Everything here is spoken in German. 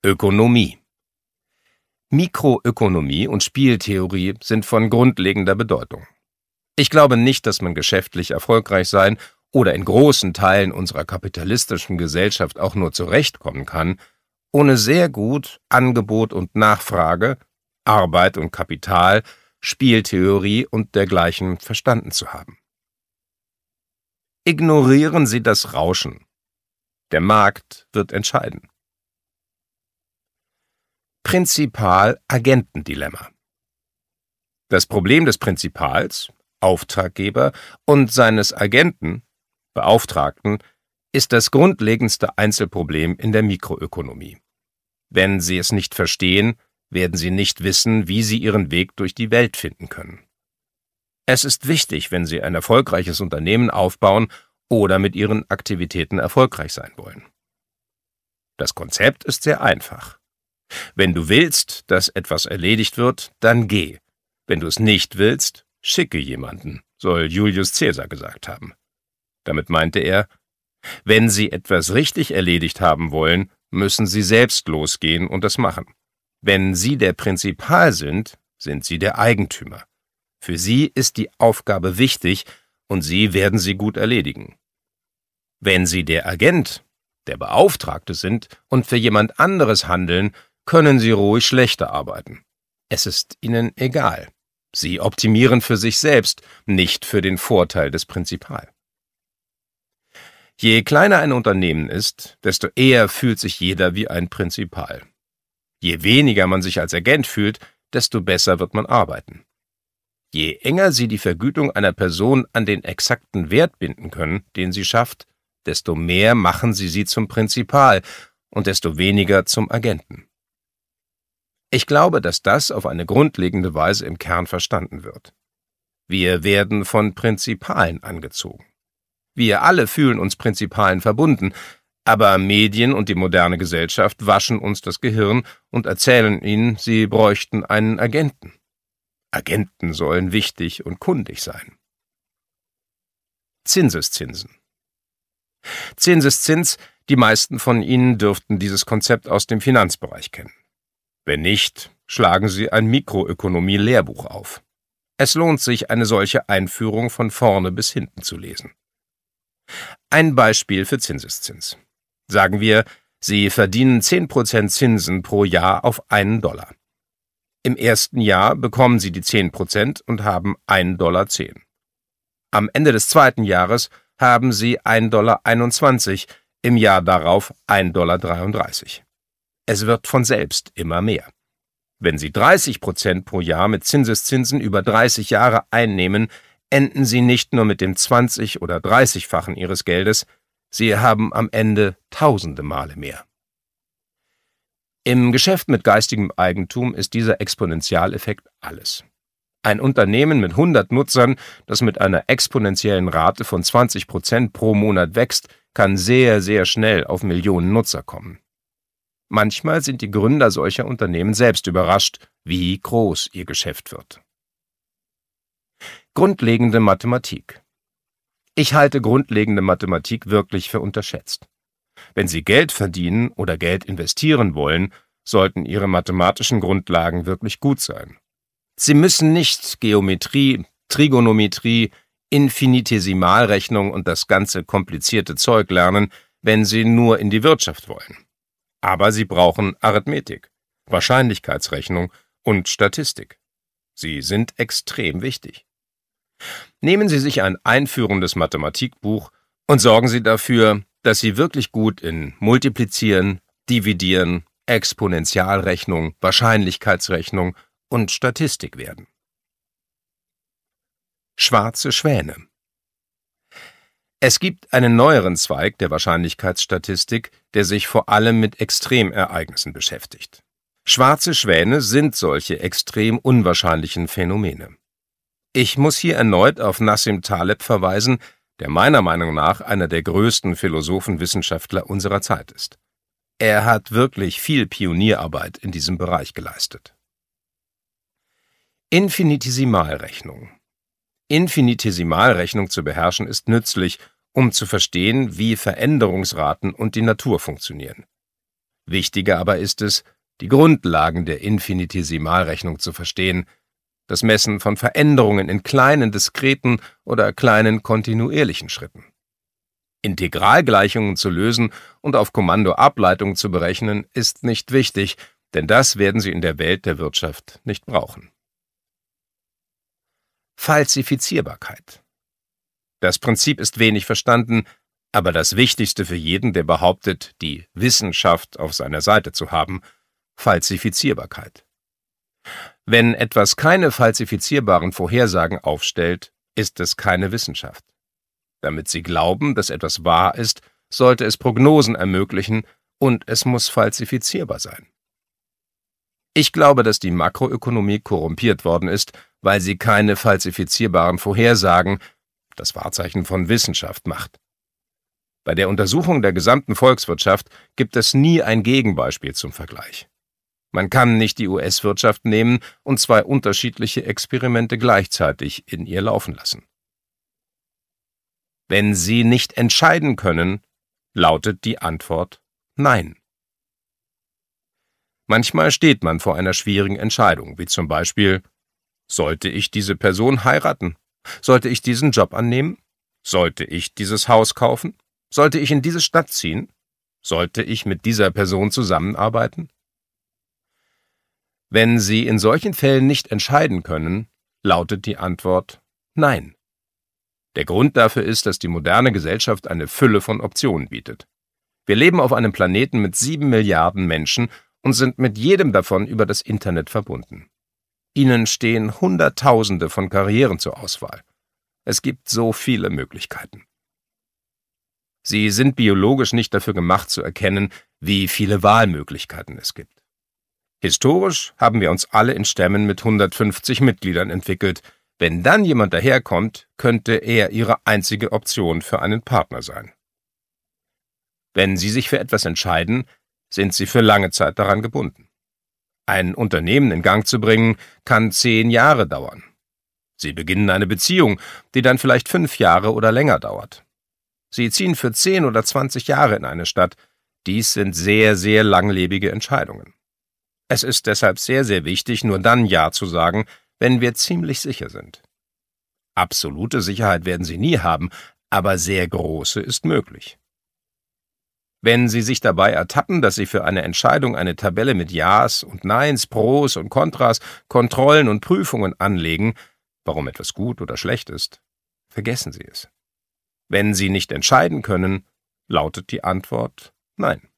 Ökonomie. Mikroökonomie und Spieltheorie sind von grundlegender Bedeutung. Ich glaube nicht, dass man geschäftlich erfolgreich sein oder in großen Teilen unserer kapitalistischen Gesellschaft auch nur zurechtkommen kann, ohne sehr gut Angebot und Nachfrage, Arbeit und Kapital, Spieltheorie und dergleichen verstanden zu haben. Ignorieren Sie das Rauschen. Der Markt wird entscheiden. Prinzipal-Agenten-Dilemma. Das Problem des Prinzipals, Auftraggeber, und seines Agenten, Beauftragten, ist das grundlegendste Einzelproblem in der Mikroökonomie. Wenn Sie es nicht verstehen, werden Sie nicht wissen, wie Sie Ihren Weg durch die Welt finden können. Es ist wichtig, wenn Sie ein erfolgreiches Unternehmen aufbauen oder mit Ihren Aktivitäten erfolgreich sein wollen. Das Konzept ist sehr einfach. Wenn du willst, dass etwas erledigt wird, dann geh. Wenn du es nicht willst, schicke jemanden, soll Julius Caesar gesagt haben. Damit meinte er, wenn Sie etwas richtig erledigt haben wollen, müssen Sie selbst losgehen und es machen. Wenn Sie der Prinzipal sind, sind Sie der Eigentümer. Für Sie ist die Aufgabe wichtig und Sie werden sie gut erledigen. Wenn Sie der Agent, der Beauftragte sind und für jemand anderes handeln, können Sie ruhig schlechter arbeiten. Es ist Ihnen egal. Sie optimieren für sich selbst, nicht für den Vorteil des Prinzipal. Je kleiner ein Unternehmen ist, desto eher fühlt sich jeder wie ein Prinzipal. Je weniger man sich als Agent fühlt, desto besser wird man arbeiten. Je enger Sie die Vergütung einer Person an den exakten Wert binden können, den sie schafft, desto mehr machen Sie sie zum Prinzipal und desto weniger zum Agenten. Ich glaube, dass das auf eine grundlegende Weise im Kern verstanden wird. Wir werden von Prinzipalen angezogen. Wir alle fühlen uns Prinzipalen verbunden, aber Medien und die moderne Gesellschaft waschen uns das Gehirn und erzählen ihnen, sie bräuchten einen Agenten. Agenten sollen wichtig und kundig sein. Zinseszinsen. Zinseszins, die meisten von Ihnen dürften dieses Konzept aus dem Finanzbereich kennen. Wenn nicht, schlagen Sie ein Mikroökonomie-Lehrbuch auf. Es lohnt sich, eine solche Einführung von vorne bis hinten zu lesen. Ein Beispiel für Zinseszins. Sagen wir, Sie verdienen 10% Zinsen pro Jahr auf $1. Im ersten Jahr bekommen Sie die 10% und haben $1,10. Am Ende des zweiten Jahres haben Sie $1,21, im Jahr darauf $1,33. Es wird von selbst immer mehr. Wenn Sie 30% pro Jahr mit Zinseszinsen über 30 Jahre einnehmen, enden Sie nicht nur mit dem 20- oder 30-fachen Ihres Geldes, Sie haben am Ende tausende Male mehr. Im Geschäft mit geistigem Eigentum ist dieser Exponentialeffekt alles. Ein Unternehmen mit 100 Nutzern, das mit einer exponentiellen Rate von 20% pro Monat wächst, kann sehr, sehr schnell auf Millionen Nutzer kommen. Manchmal sind die Gründer solcher Unternehmen selbst überrascht, wie groß ihr Geschäft wird. Grundlegende Mathematik. Ich halte grundlegende Mathematik wirklich für unterschätzt. Wenn Sie Geld verdienen oder Geld investieren wollen, sollten Ihre mathematischen Grundlagen wirklich gut sein. Sie müssen nicht Geometrie, Trigonometrie, Infinitesimalrechnung und das ganze komplizierte Zeug lernen, wenn Sie nur in die Wirtschaft wollen. Aber Sie brauchen Arithmetik, Wahrscheinlichkeitsrechnung und Statistik. Sie sind extrem wichtig. Nehmen Sie sich ein einführendes Mathematikbuch und sorgen Sie dafür, dass Sie wirklich gut in Multiplizieren, Dividieren, Exponentialrechnung, Wahrscheinlichkeitsrechnung und Statistik werden. Schwarze Schwäne. Es gibt einen neueren Zweig der Wahrscheinlichkeitsstatistik, der sich vor allem mit Extremereignissen beschäftigt. Schwarze Schwäne sind solche extrem unwahrscheinlichen Phänomene. Ich muss hier erneut auf Nassim Taleb verweisen, der meiner Meinung nach einer der größten Philosophen-Wissenschaftler unserer Zeit ist. Er hat wirklich viel Pionierarbeit in diesem Bereich geleistet. Infinitesimalrechnung. Infinitesimalrechnung zu beherrschen ist nützlich, um zu verstehen, wie Veränderungsraten und die Natur funktionieren. Wichtiger aber ist es, die Grundlagen der Infinitesimalrechnung zu verstehen, das Messen von Veränderungen in kleinen, diskreten oder kleinen, kontinuierlichen Schritten. Integralgleichungen zu lösen und auf Kommando Ableitungen zu berechnen, ist nicht wichtig, denn das werden Sie in der Welt der Wirtschaft nicht brauchen. Falsifizierbarkeit. Das Prinzip ist wenig verstanden, aber das Wichtigste für jeden, der behauptet, die Wissenschaft auf seiner Seite zu haben: Falsifizierbarkeit. Wenn etwas keine falsifizierbaren Vorhersagen aufstellt, ist es keine Wissenschaft. Damit Sie glauben, dass etwas wahr ist, sollte es Prognosen ermöglichen und es muss falsifizierbar sein. Ich glaube, dass die Makroökonomie korrumpiert worden ist, weil sie keine falsifizierbaren Vorhersagen, das Wahrzeichen von Wissenschaft, macht. Bei der Untersuchung der gesamten Volkswirtschaft gibt es nie ein Gegenbeispiel zum Vergleich. Man kann nicht die US-Wirtschaft nehmen und zwei unterschiedliche Experimente gleichzeitig in ihr laufen lassen. Wenn Sie nicht entscheiden können, lautet die Antwort Nein. Manchmal steht man vor einer schwierigen Entscheidung, wie zum Beispiel: Sollte ich diese Person heiraten? Sollte ich diesen Job annehmen? Sollte ich dieses Haus kaufen? Sollte ich in diese Stadt ziehen? Sollte ich mit dieser Person zusammenarbeiten? Wenn Sie in solchen Fällen nicht entscheiden können, lautet die Antwort Nein. Der Grund dafür ist, dass die moderne Gesellschaft eine Fülle von Optionen bietet. Wir leben auf einem Planeten mit 7 Milliarden Menschen und sind mit jedem davon über das Internet verbunden. Ihnen stehen Hunderttausende von Karrieren zur Auswahl. Es gibt so viele Möglichkeiten. Sie sind biologisch nicht dafür gemacht zu erkennen, wie viele Wahlmöglichkeiten es gibt. Historisch haben wir uns alle in Stämmen mit 150 Mitgliedern entwickelt. Wenn dann jemand daherkommt, könnte er Ihre einzige Option für einen Partner sein. Wenn Sie sich für etwas entscheiden, sind Sie für lange Zeit daran gebunden. Ein Unternehmen in Gang zu bringen, kann 10 Jahre dauern. Sie beginnen eine Beziehung, die dann vielleicht 5 Jahre oder länger dauert. Sie ziehen für 10 oder 20 Jahre in eine Stadt. Dies sind sehr, sehr langlebige Entscheidungen. Es ist deshalb sehr, sehr wichtig, nur dann Ja zu sagen, wenn wir ziemlich sicher sind. Absolute Sicherheit werden Sie nie haben, aber sehr große ist möglich. Wenn Sie sich dabei ertappen, dass Sie für eine Entscheidung eine Tabelle mit Ja's und Neins, Pros und Kontras, Kontrollen und Prüfungen anlegen, warum etwas gut oder schlecht ist, vergessen Sie es. Wenn Sie nicht entscheiden können, lautet die Antwort Nein.